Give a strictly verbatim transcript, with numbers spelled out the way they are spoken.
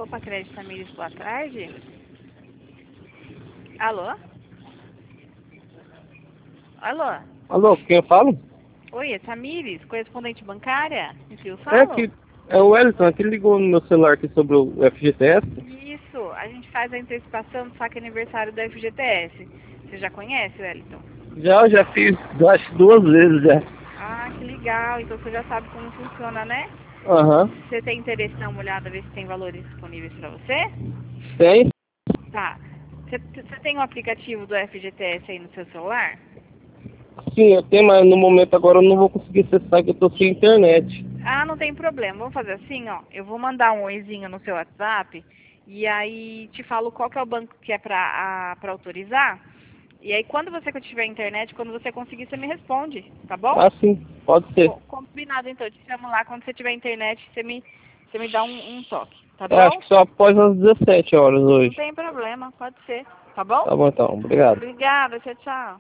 Copa Crédito Tamires, boa tarde. Alô? Alô? Alô, quem eu falo? Oi, é Tamires, correspondente bancária? Em que eu É falo? que é o Wellington, aqui ligou no meu celular aqui sobre o F G T S. Isso, a gente faz a antecipação do saque aniversário do F G T S. Você já conhece, Wellington? Já, já fiz, acho duas vezes já. Ah, que legal, então você já sabe como funciona, né? Aham. Você tem interesse em dar uma olhada, ver se tem valores disponíveis para você? Tem? Tá. Você, você tem o aplicativo do F G T S aí no seu celular? Sim, eu tenho, mas no momento agora eu não vou conseguir acessar que eu tô sem internet. Ah, não tem problema. Vamos fazer assim, ó. Eu vou mandar um oizinho no seu WhatsApp e aí te falo qual que é o banco que é pra, a, pra autorizar. E aí quando você tiver internet, quando você conseguir, você me responde, tá bom? Ah, sim, pode ser. Co- Combinado então, eu te chamo lá. Quando você tiver internet, você me, você me dá um, um toque, tá Eu acho bom? que só após as dezessete horas Não hoje. tem problema, pode ser, tá bom? Tá bom então, obrigado. Obrigada, tchau, tchau.